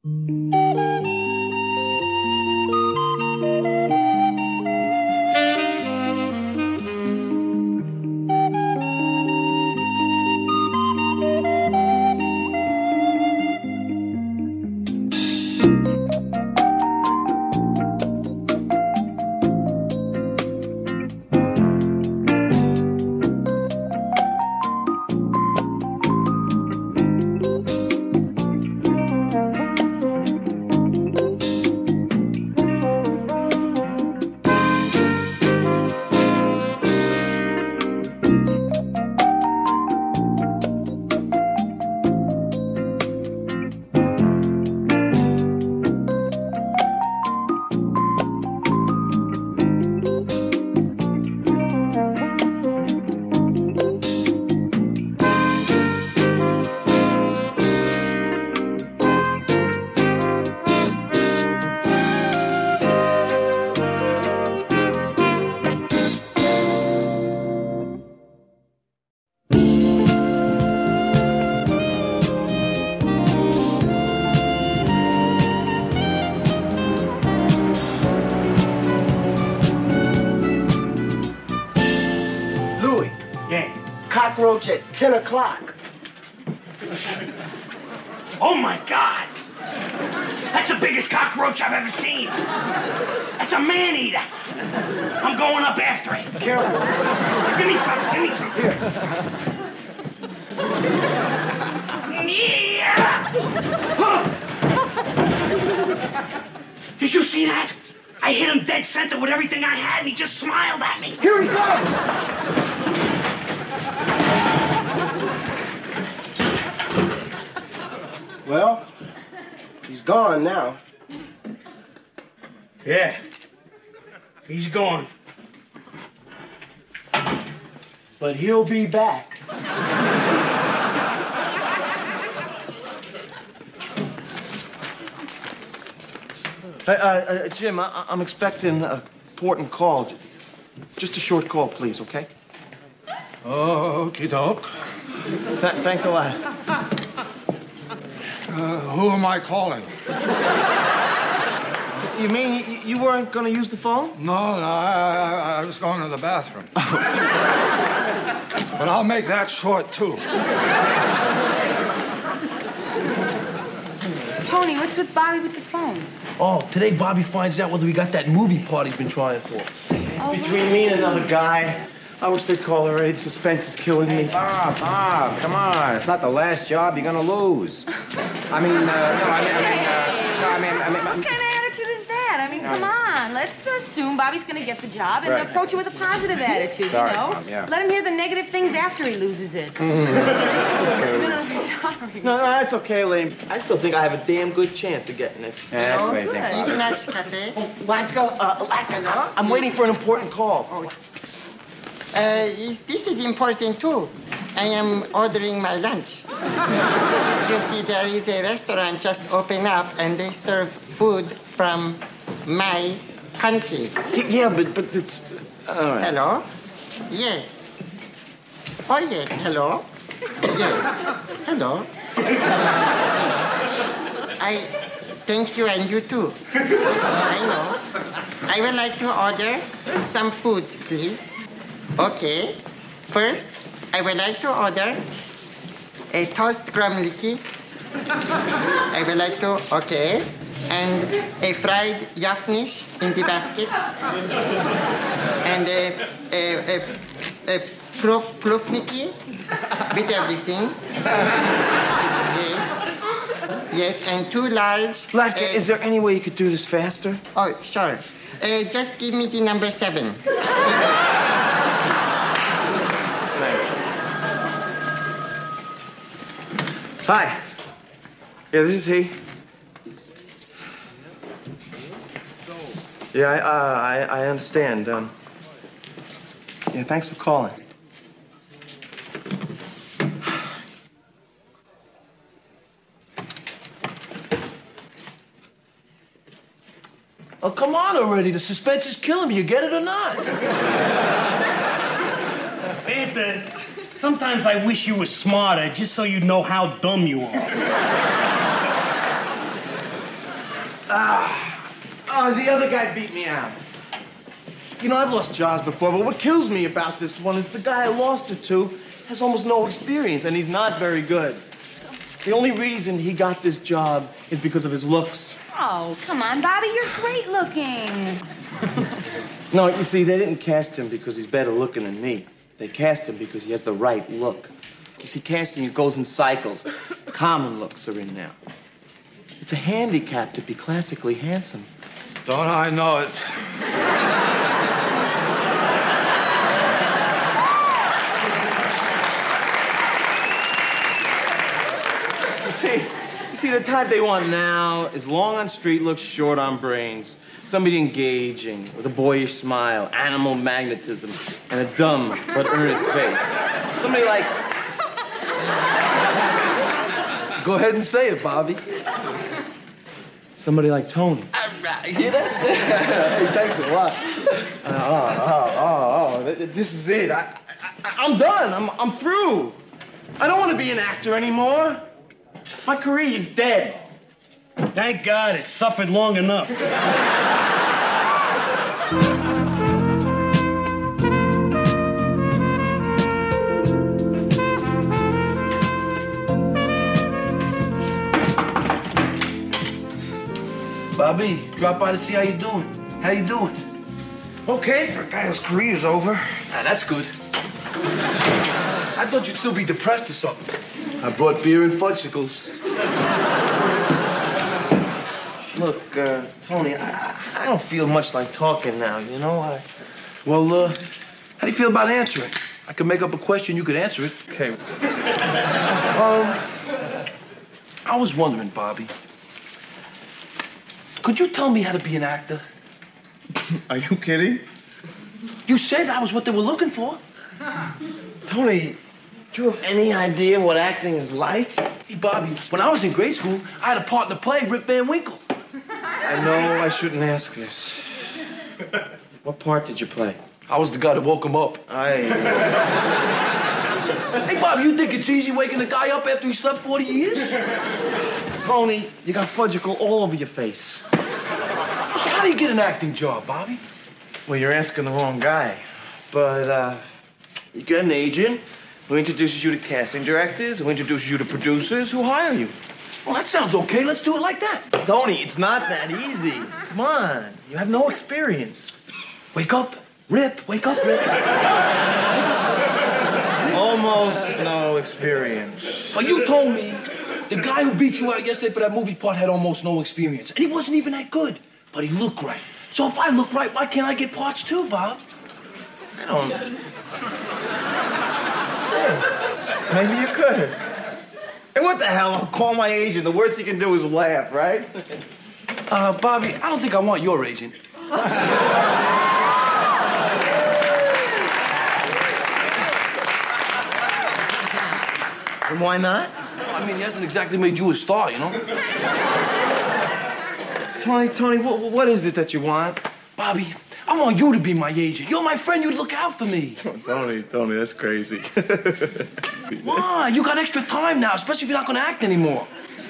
Cockroach at 10 o'clock. Oh, my God. That's the biggest cockroach I've ever seen. That's a man-eater. I'm going up after it. Careful. Give me some. Give me some. Here. Yeah! Did you see that? I hit him dead center with everything I had, and he just smiled at me. Here he goes. Well, he's gone now. Yeah, he's gone. But he'll be back. Jim, I'm expecting an important call. Just a short call, please, okay? Okie doke. Thanks a lot. Who am I calling? You mean you weren't going to use the phone? No, I was going to the bathroom. But I'll make that short, too. Tony, what's with Bobby with the phone? Oh, today Bobby finds out whether we got that movie part he's been trying for. It's between me and another guy. I wish they'd call already. The suspense is killing me. Bob, come on. It's not the last job you're gonna lose. I mean, What kind of attitude is that? I mean, come on. Let's assume Bobby's going to get the job and Right. approach it with a positive attitude, Sorry, you know? Mom, yeah. Let him hear the negative things after he loses it. Mm-hmm. No, sorry. No, that's okay, Elaine. I still think I have a damn good chance of getting this. Yeah, that's the way I think, Bobby. I'm waiting for an important call. This is important too. I am ordering my lunch. You see, there is a restaurant just opened up and they serve food from my country. Yeah, but it's... all right. Hello? Yes. Oh, yes. Hello? Yes. Hello? I thank you and you too. I know. I would like to order some food, please. Okay. First, I would like to order a toast crumliki. I would like to, okay. And a fried yafnish in the basket. And a plufniki with everything. Yes. Yes, and 2 large... Latka, is there any way you could do this faster? Oh, sure. Just give me the number 7. Hi. Yeah, this is he. Yeah, I understand. Yeah, thanks for calling. Oh, come on already. The suspense is killing me. You get it or not? Fanta, sometimes I wish you were smarter just so you'd know how dumb you are. Oh, the other guy beat me out. You know, I've lost jobs before, but what kills me about this one is the guy I lost it to has almost no experience, and he's not very good. The only reason he got this job is because of his looks. Oh, come on, Bobby, you're great looking. No, you see, they didn't cast him because he's better looking than me. They cast him because he has the right look. You see, casting, it goes in cycles. Common looks are in now. It's a handicap to be classically handsome. Don't I know it? You see, the type they want now is long on street looks, short on brains. Somebody engaging, with a boyish smile, animal magnetism, and a dumb but earnest face. Somebody like... Go ahead and say it, Bobby. Somebody like Tony. All right, hear that? Hey, thanks a lot. This is it. I'm done. I'm through. I don't want to be an actor anymore. My career is dead. Thank God it suffered long enough. Bobby, drop by to see how you doing. How you doing? Okay, for a guy whose career's over. Ah, that's good. I thought you'd still be depressed or something. I brought beer and fudgesicles. Look, Tony, I don't feel much like talking now, you know? Well, how do you feel about answering? I could make up a question, you could answer it. Okay. I was wondering, Bobby. Could you tell me how to be an actor? Are you kidding? You said I was what they were looking for. Tony, do you have any idea what acting is like? Hey, Bobby, when I was in grade school, I had a part in the play, Rip Van Winkle. I know I shouldn't ask this. What part did you play? I was the guy that woke him up. Hey, Bobby, you think it's easy waking a guy up after he slept 40 years? Tony, you got fudgicle all over your face. So how do you get an acting job, Bobby? Well, you're asking the wrong guy. But, you get an agent who introduces you to casting directors, who introduces you to producers, who hire you. Well, that sounds okay. Let's do it like that. Tony, it's not that easy. Come on. You have no experience. Wake up, Rip. Wake up, Rip. Almost no experience. Well, you told me the guy who beat you out yesterday for that movie part had almost no experience. And he wasn't even that good. But he looked right. So if I look right, why can't I get parts too, Bob? I don't... Yeah, maybe you could. Hey, what the hell? I'll call my agent. The worst he can do is laugh, right? Bobby, I don't think I want your agent. And why not? I mean, he hasn't exactly made you a star, you know? Tony, what is it that you want? Bobby, I want you to be my agent. You're my friend. You'd look out for me. Tony, that's crazy. Why? You got extra time now, especially if you're not going to act anymore.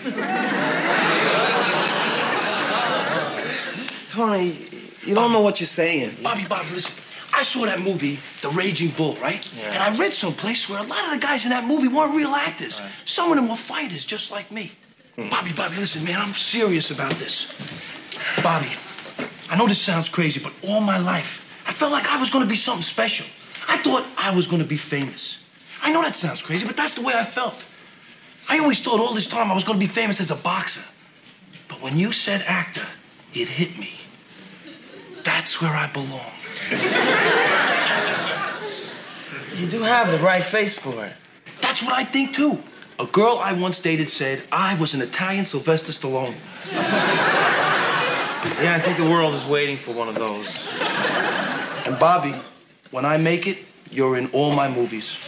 Tony, you don't know what you're saying. Bobby, listen. I saw that movie, The Raging Bull, right? Yeah. And I read someplace where a lot of the guys in that movie weren't real actors. Right. Some of them were fighters, just like me. Bobby, listen, man, I'm serious about this. Bobby, I know this sounds crazy, but all my life, I felt like I was going to be something special. I thought I was going to be famous. I know that sounds crazy, but that's the way I felt. I always thought all this time I was going to be famous as a boxer. But when you said actor, it hit me. That's where I belong. You do have the right face for it. That's what I think, too. A girl I once dated said I was an Italian Sylvester Stallone. Yeah, I think the world is waiting for one of those. And Bobby, when I make it, you're in all my movies.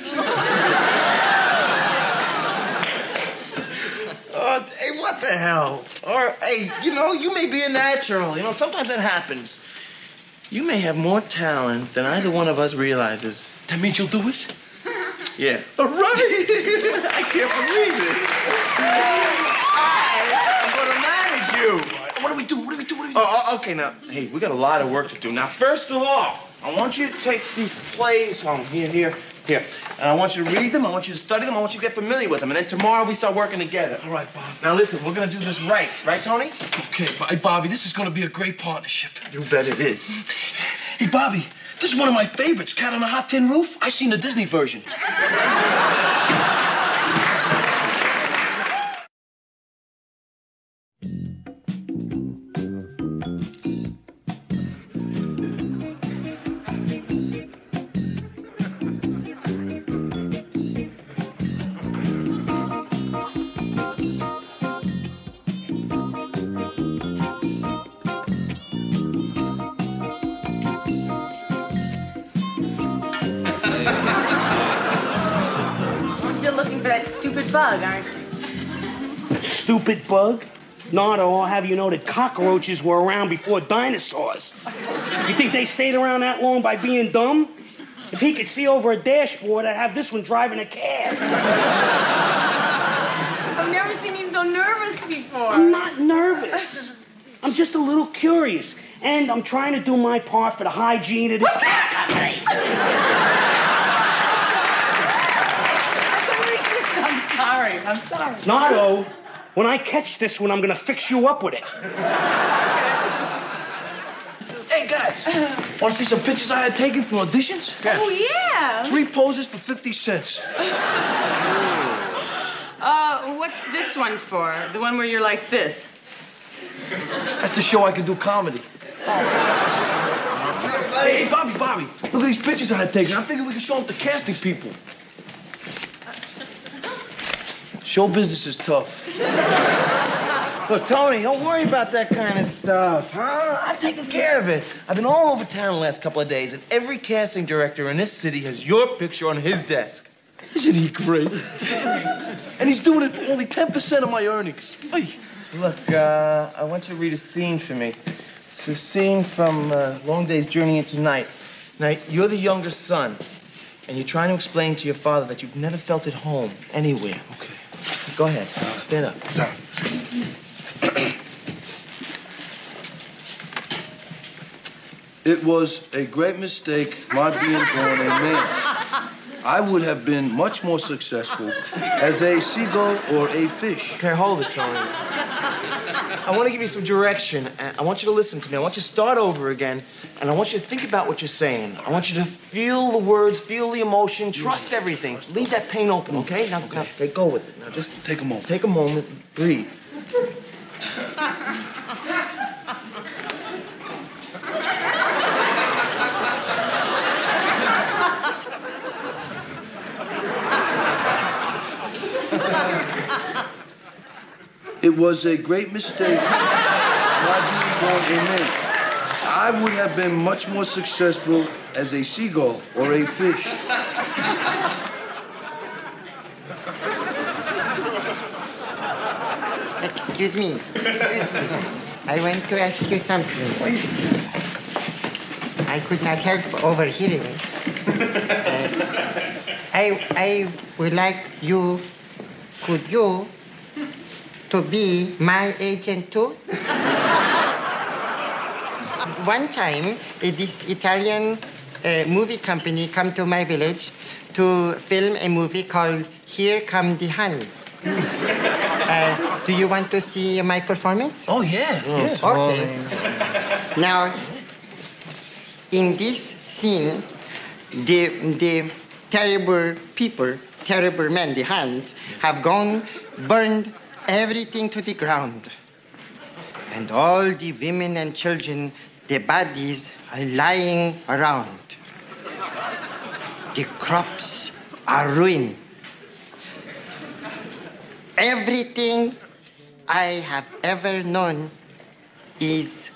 Hey, what the hell? Or, hey, you know, you may be a natural. You know, sometimes that happens. You may have more talent than either one of us realizes. That means you'll do it? Yeah. All right. I can't believe it. I'm going to manage you. What do we do? Oh, okay, now, hey, we got a lot of work to do. Now, first of all, I want you to take these plays home. Here. And I want you to read them, I want you to study them, I want you to get familiar with them. And then tomorrow we start working together. All right, Bob. Now, listen, we're gonna do this right. Right, Tony? Okay, hey, Bobby, this is gonna be a great partnership. You bet it is. Hey, Bobby, this is one of my favorites, Cat on a Hot Tin Roof. I seen the Disney version. Still looking for that stupid bug, aren't you? Stupid bug? Nardo, I'll have you know that cockroaches were around before dinosaurs. You think they stayed around that long by being dumb? If he could see over a dashboard, I'd have this one driving a cab. I've never seen you so nervous before. I'm not nervous. I'm just a little curious. And I'm trying to do my part for the hygiene of this company. I'm sorry. Nardo, when I catch this one, I'm gonna fix you up with it. Hey, guys, want to see some pictures I had taken for auditions? Oh, yeah. 3 poses for 50 cents. What's this one for? The one where you're like this? That's to show I can do comedy. Hey, Bobby, look at these pictures I had taken. I figured we could show them to casting people. Show business is tough. Look, Tony, don't worry about that kind of stuff, huh? I'm taking care of it. I've been all over town the last couple of days, and every casting director in this city has your picture on his desk. Isn't he great? And he's doing it for only 10% of my earnings. Hey. Look, I want you to read a scene for me. It's a scene from Long Day's Journey into Night. Now, you're the younger son, and you're trying to explain to your father that you've never felt at home anywhere. Okay. Go ahead. Stand up. It was a great mistake my being born a man. I would have been much more successful as a seagull or a fish. Okay, hold it, Tony. I want to give you some direction. I want you to listen to me. I want you to start over again, and I want you to think about what you're saying. I want you to feel the words, feel the emotion, trust everything. Leave that pain open, okay? Now, okay, go with it. Now, just Take a moment. take a moment, breathe. It was a great mistake my being born a man. I would have been much more successful as a seagull or a fish. Excuse me. I want to ask you something. I could not help overhearing. I would like you, could you, to be my agent too? One time, this Italian movie company come to my village to film a movie called Here Come the Huns. Do you want to see my performance? Oh, yeah. Okay. Now, in this scene, the terrible people, terrible men, the Huns, have burned everything to the ground. And all the women and children, their bodies are lying around. The crops are ruined. Everything I have ever known is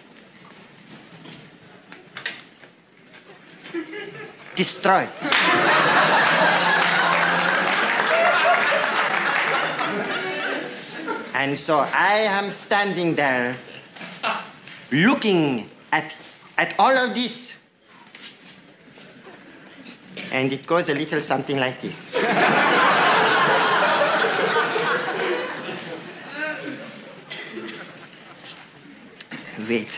destroyed. And so I am standing there looking at all of this. And it goes a little something like this. Wait.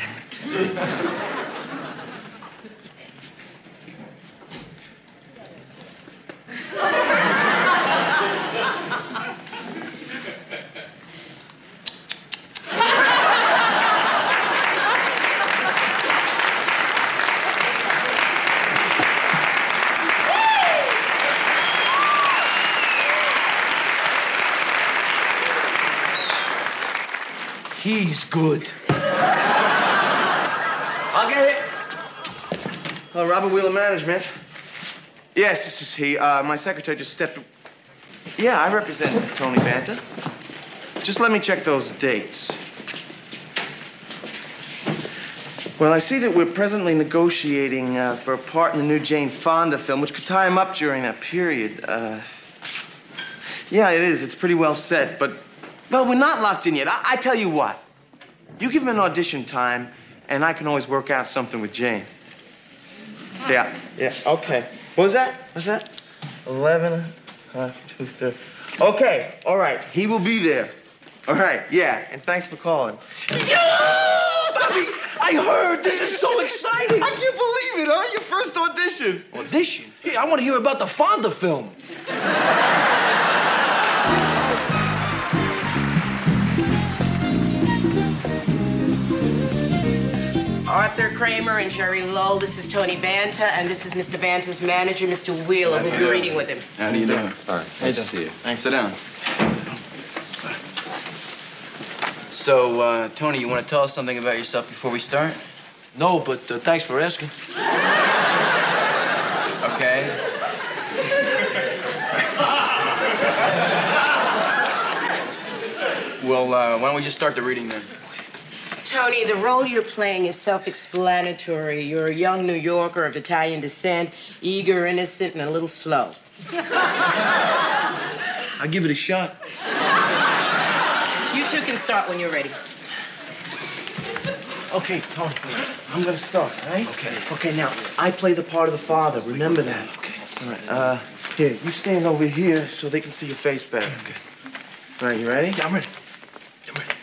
He's good. I'll get it. Robert Wheeler Management. Yes, this is he. My secretary just stepped. Yeah, I represent Tony Banta. Just let me check those dates. Well, I see that we're presently negotiating for a part in the new Jane Fonda film, which could tie him up during that period. Yeah, it is. It's pretty well set, but, well, we're not locked in yet. I tell you what. You give him an audition time, and I can always work out something with Jane. Yeah, okay. What was that? 11, 2:30. Okay, all right. He will be there. All right, yeah, and thanks for calling. Yo, Bobby, I heard. This is so exciting. I can't believe it, huh? Your first audition. Audition? Hey, I want to hear about the Fonda film. Arthur Kramer and Jerry Lowell. This is Tony Banta, and this is Mr. Banta's manager, Mr. Wheeler, who'll be reading with him. How do you doing? Fine. Nice to see you. Thanks. Sit down. So, Tony, you want to tell us something about yourself before we start? No, but thanks for asking. Okay. Well, why don't we just start the reading then? Tony, the role you're playing is self-explanatory. You're a young New Yorker of Italian descent, eager, innocent, and a little slow. I'll give it a shot. You two can start when you're ready. Okay, Tony, I'm gonna start, all right? Okay. Okay, now, I play the part of the father. Remember that. Okay. All right, here, you stand over here so they can see your face better. Okay. All right, you ready? Yeah, I'm ready. I'm ready.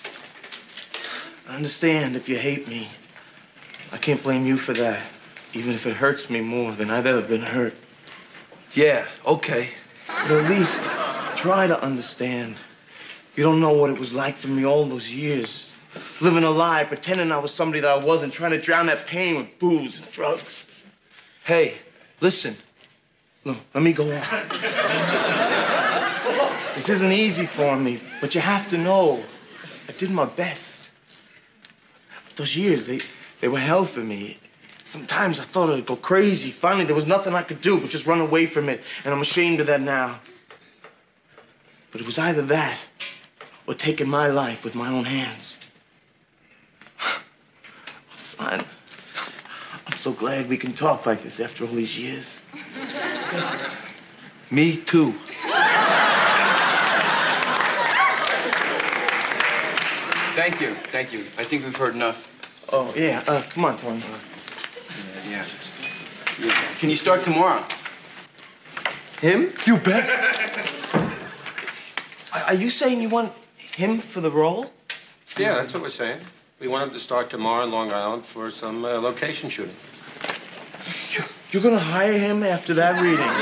I understand if you hate me. I can't blame you for that, even if it hurts me more than I've ever been hurt. Yeah, okay. But at least try to understand. You don't know what it was like for me all those years. Living a lie, pretending I was somebody that I wasn't, trying to drown that pain with booze and drugs. Hey, listen. No, let me go on. This isn't easy for me, but you have to know I did my best. Those years, they were hell for me. Sometimes I thought I'd go crazy. Finally, there was nothing I could do but just run away from it, and I'm ashamed of that now. But it was either that or taking my life with my own hands. Son, I'm so glad we can talk like this after all these years. Me too. Thank you. I think we've heard enough. Oh, yeah. Come on, Tony. Yeah. Can you start tomorrow? Him? You bet. Are you saying you want him for the role? Yeah, that's what we're saying. We want him to start tomorrow in Long Island for some location shooting. You're gonna hire him after that reading?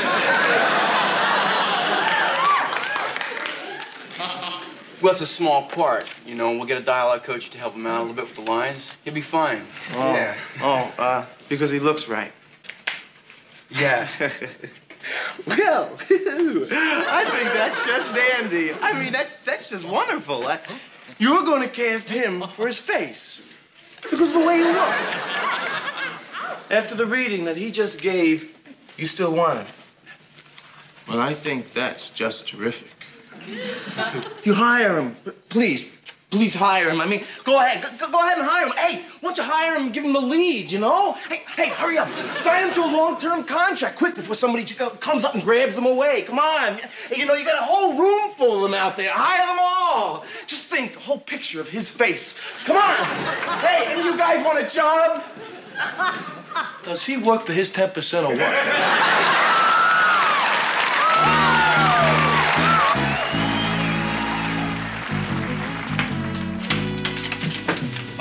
Well, it's a small part, you know. We'll get a dialogue coach to help him out a little bit with the lines. He'll be fine. Oh. Yeah. Because he looks right. Yeah. Well, I think that's just dandy. I mean, that's just wonderful. You're going to cast him for his face. Because of the way he looks. After the reading that he just gave, you still want him. Well, I think that's just terrific. You hire him. Please hire him. I mean, go ahead and hire him. Hey, why don't you hire him and give him the lead, you know? Hey, hurry up. Sign him to a long-term contract quick before somebody comes up and grabs him away. Come on. You know, you got a whole room full of them out there. Hire them all. Just think, a whole picture of his face. Come on. Hey, any of you guys want a job? Does he work for his 10% or what?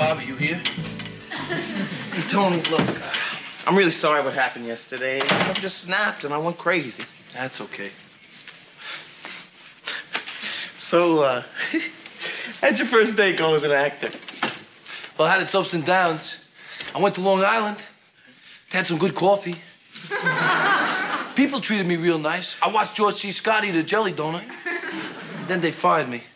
Bobby, you here? Hey, Tony, look, I'm really sorry what happened yesterday. I just snapped and I went crazy. That's okay. So, how'd your first day go as an actor? Well, it had its ups and downs. I went to Long Island, had some good coffee. People treated me real nice. I watched George C. Scott eat a jelly donut. Then they fired me.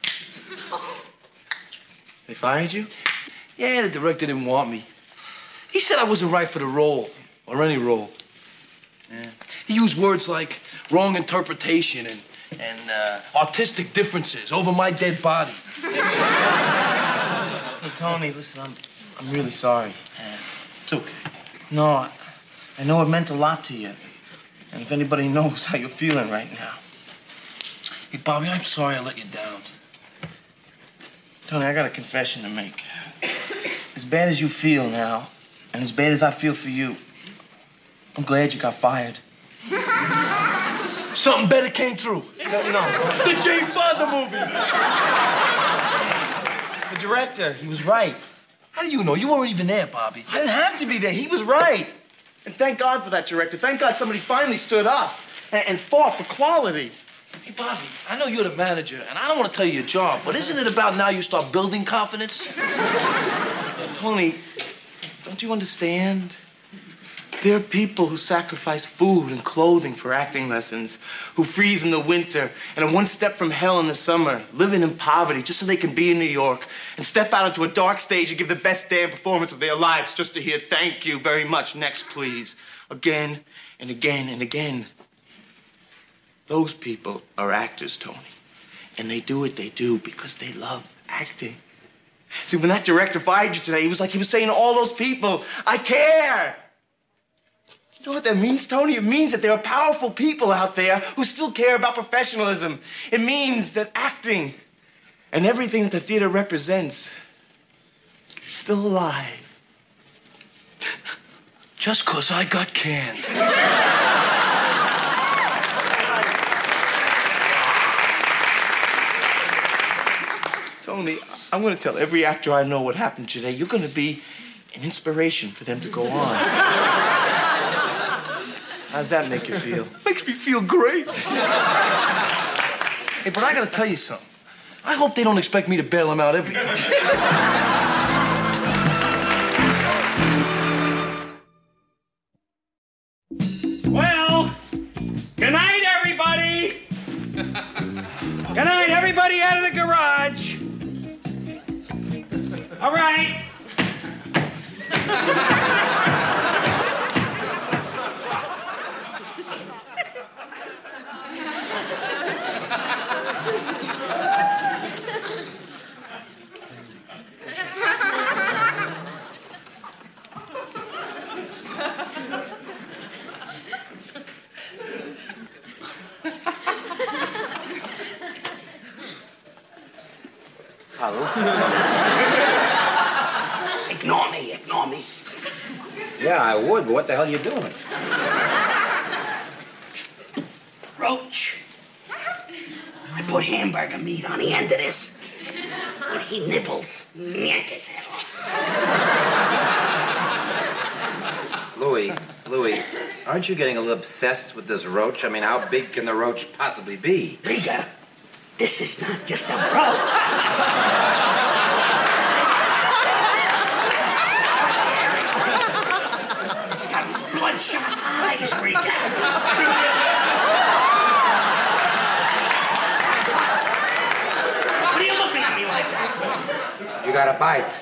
They fired you? Yeah, the director didn't want me. He said I wasn't right for the role, or any role. Yeah. He used words like wrong interpretation and artistic differences over my dead body. Hey, Tony, listen, I'm really sorry. It's okay. No, I know it meant a lot to you. And if anybody knows how you're feeling right now. Hey, Bobby, I'm sorry I let you down. Tony, I got a confession to make. As bad as you feel now, and as bad as I feel for you, I'm glad you got fired. Something better came through. No. The Jane Fonda movie. The director, he was right. How do you know? You weren't even there, Bobby. I didn't have to be there. He was right. And thank God for that director. Thank God somebody finally stood up and fought for quality. Hey, Bobby, I know you're the manager, and I don't want to tell you your job, but isn't it about now you start building confidence? Tony, don't you understand? There are people who sacrifice food and clothing for acting lessons, who freeze in the winter and are one step from hell in the summer, living in poverty just so they can be in New York and step out into a dark stage and give the best damn performance of their lives just to hear thank you very much, next please, again and again and again. Those people are actors, Tony, and they do what they do because they love acting. See, when that director fired you today, he was saying to all those people, I care. You know what that means, Tony? It means that there are powerful people out there who still care about professionalism. It means that acting and everything that the theater represents is still alive. Just 'cause I got canned. Tony, I'm going to tell every actor I know what happened today. You're going to be an inspiration for them to go on. How's that make you feel? Makes me feel great. Hey, but I gotta tell you something. I hope they don't expect me to bail them out every day. Well, good night, everybody. Good night, everybody out of the garage. All right. Hello? Ignore me. Yeah, I would, but what the hell are you doing? Roach. I put hamburger meat on the end of this. When he nibbles, yank his head off. Louis, aren't you getting a little obsessed with this roach? I mean, how big can the roach possibly be? Riga, this is not just a roach. It's got bloodshot eyes, Riga. What are you looking at me like that for? You got a bite.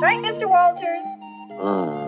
Right, Mr. Walters?